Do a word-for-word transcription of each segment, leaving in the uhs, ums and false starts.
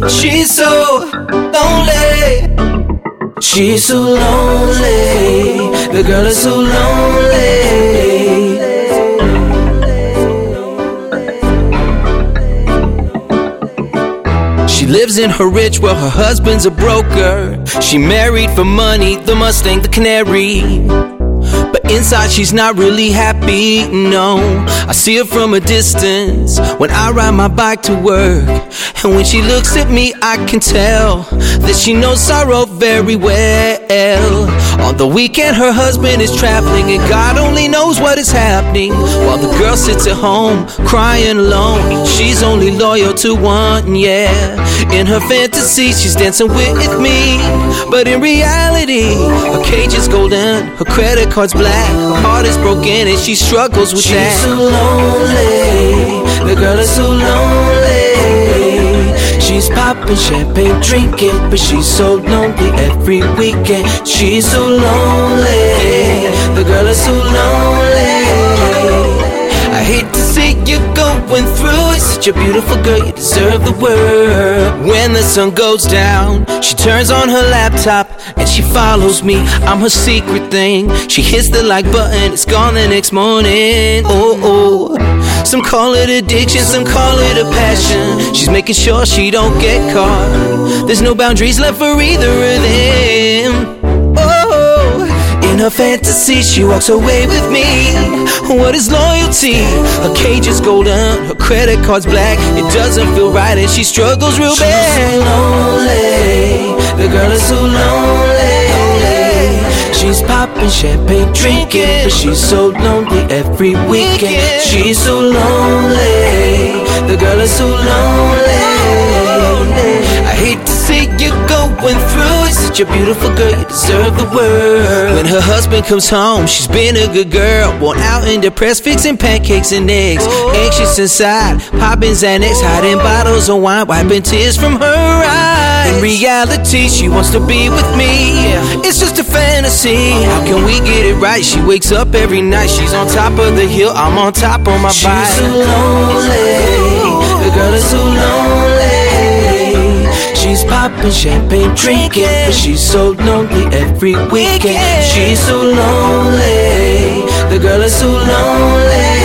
She's so lonely. She's so lonely. The girl is so lonely. She lives in her rich world, her husband's a broker. She married for money, the Mustang, the Canary. But inside she's not really happy, no. I see her from a distance when I ride my bike to work. And when she looks at me, I can tell that she knows sorrow very well. On the weekend her husband is traveling, and God only knows what is happening, while the girl sits at home crying alone. She's only loyal to one, yeah. In her fantasy she's dancing with me, but in reality her cage is golden, her credit card's black, her heart is broken and she struggles with she's that. She's so lonely. The girl is so lonely. She's popping champagne, drinking, but she's so lonely every weekend. She's so lonely. The girl is so lonely. I hate to see you going through it. Such a beautiful girl, you deserve the world. When the sun goes down, she turns on her laptop and she follows me. I'm her secret thing. She hits the like button, it's gone the next morning. Oh, oh. Some call it addiction, some call it a passion. She's making sure she don't get caught. There's no boundaries left for either of them. Oh, in her fantasy she walks away with me. What is loyalty? Her cage is golden, her credit card's black. It doesn't feel right and she struggles real bad. She's so lonely. The girl is so lonely. She's popping champagne, drinking, but she's so lonely every weekend. She's so lonely. The girl is so lonely. I hate to see you going through it. Such a beautiful girl, you deserve the world. When her husband comes home, she's been a good girl, worn out and depressed, fixing pancakes and eggs. Anxious inside, popping Xanax, hiding bottles of wine, wiping tears from her eyes. In reality, she wants to be with me. It's just a fantasy. How can we get it right? She wakes up every night, she's on top of the hill, I'm on top of my bike. She's so lonely. The girl is so lonely. She's popping champagne, drinking, but she's so lonely every weekend. She's so lonely. The girl is so lonely.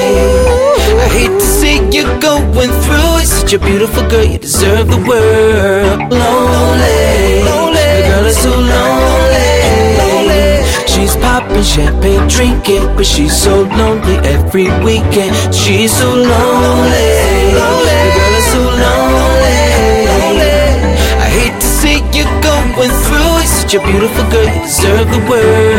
I hate to see you going through it. Such a beautiful girl, you deserve the world. Lonely. The girl is so lonely. She's popping champagne, drinking, but she's so lonely every weekend. She's so lonely. The girl is so lonely. I hate to see you going through it. Such a beautiful girl, you deserve the world.